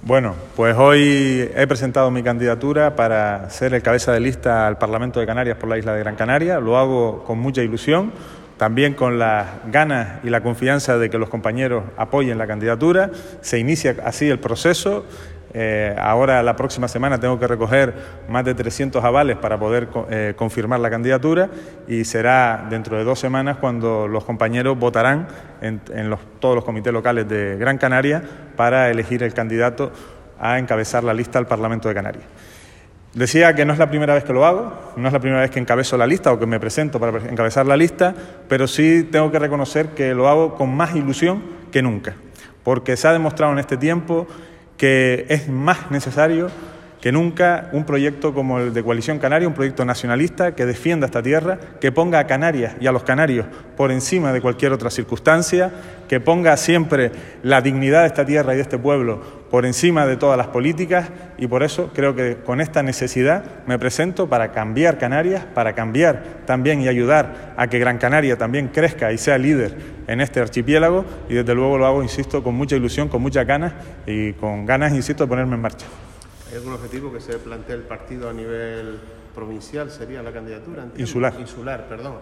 Bueno, pues hoy he presentado mi candidatura para ser el cabeza de lista al Parlamento de Canarias por la isla de Gran Canaria. Lo hago con mucha ilusión, también con las ganas y la confianza de que los compañeros apoyen la candidatura. Se inicia así el proceso. Ahora, la próxima semana, tengo que recoger más de 300 avales para poder confirmar la candidatura, y será dentro de 2 semanas cuando los compañeros votarán en todos los comités locales de Gran Canaria para elegir el candidato a encabezar la lista al Parlamento de Canarias. Decía que no es la primera vez que lo hago, no es la primera vez que encabezo la lista o que me presento para encabezar la lista, pero sí tengo que reconocer que lo hago con más ilusión que nunca, porque se ha demostrado en este tiempo que es más necesario que nunca un proyecto como el de Coalición Canaria, un proyecto nacionalista que defienda esta tierra, que ponga a Canarias y a los canarios por encima de cualquier otra circunstancia, que ponga siempre la dignidad de esta tierra y de este pueblo por encima de todas las políticas, y por eso creo que con esta necesidad me presento para cambiar Canarias, para cambiar también y ayudar a que Gran Canaria también crezca y sea líder en este archipiélago, y desde luego lo hago, insisto, con mucha ilusión, con muchas ganas y con ganas, insisto, de ponerme en marcha. ¿Hay algún objetivo que se plantee el partido a nivel provincial? ¿Sería la candidatura? Entiendo. Insular. Insular, perdón.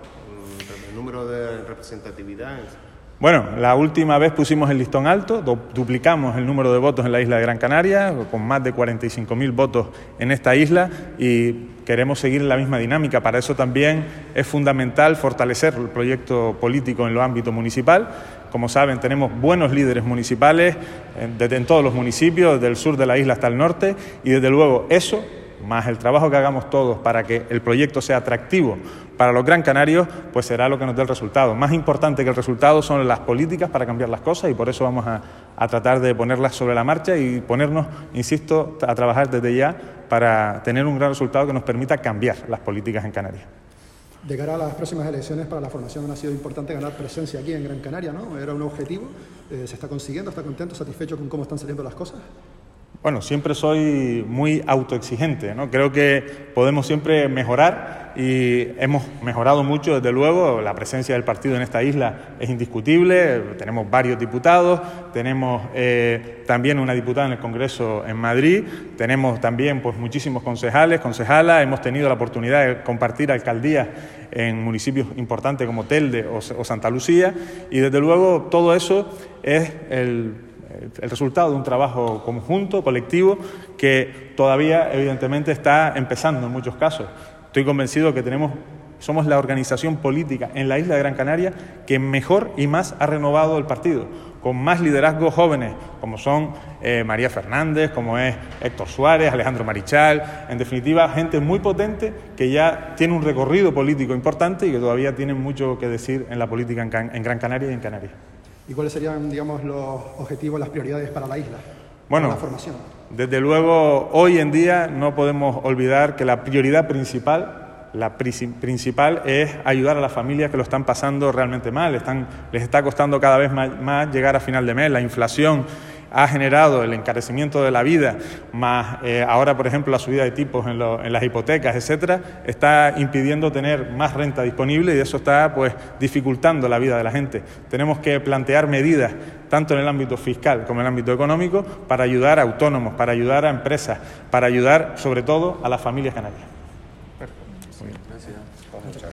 El número de representatividad. Bueno, la última vez pusimos el listón alto, duplicamos el número de votos en la isla de Gran Canaria, con más de 45.000 votos en esta isla, y queremos seguir la misma dinámica. Para eso también es fundamental fortalecer el proyecto político en lo ámbito municipal. Como saben, tenemos buenos líderes municipales en todos los municipios, desde el sur de la isla hasta el norte, y desde luego eso, más el trabajo que hagamos todos para que el proyecto sea atractivo para los gran canarios, pues será lo que nos dé el resultado. Más importante que el resultado son las políticas para cambiar las cosas, y por eso vamos a tratar de ponerlas sobre la marcha y ponernos, insisto, a trabajar desde ya para tener un gran resultado que nos permita cambiar las políticas en Canarias. De cara a las próximas elecciones, para la formación ha sido importante ganar presencia aquí en Gran Canaria, ¿no? Era un objetivo. ¿Se está consiguiendo? ¿Está contento, satisfecho con cómo están saliendo las cosas? Bueno, siempre soy muy autoexigente, ¿no? Creo que podemos siempre mejorar, y hemos mejorado mucho, desde luego. La presencia del partido en esta isla es indiscutible. Tenemos varios diputados, tenemos también una diputada en el Congreso en Madrid, tenemos también pues muchísimos concejales, concejalas. Hemos tenido la oportunidad de compartir alcaldías en municipios importantes como Telde o Santa Lucía, y desde luego todo eso es el resultado de un trabajo conjunto, colectivo, que todavía evidentemente está empezando en muchos casos. Estoy convencido que somos la organización política en la isla de Gran Canaria que mejor y más ha renovado el partido, con más liderazgos jóvenes, como son María Fernández, como es Héctor Suárez, Alejandro Marichal, en definitiva, gente muy potente que ya tiene un recorrido político importante y que todavía tienen mucho que decir en la política en Gran Canaria y en Canarias. ¿Y cuáles serían, digamos, los objetivos, las prioridades para la isla? Bueno, la formación. Desde luego, hoy en día no podemos olvidar que la prioridad principal es ayudar a las familias que lo están pasando realmente mal. Les está costando cada vez más llegar a final de mes. La inflación ha generado el encarecimiento de la vida, más ahora, por ejemplo, la subida de tipos en las hipotecas, etcétera, está impidiendo tener más renta disponible, y eso está pues dificultando la vida de la gente. Tenemos que plantear medidas, tanto en el ámbito fiscal como en el ámbito económico, para ayudar a autónomos, para ayudar a empresas, para ayudar sobre todo a las familias canarias.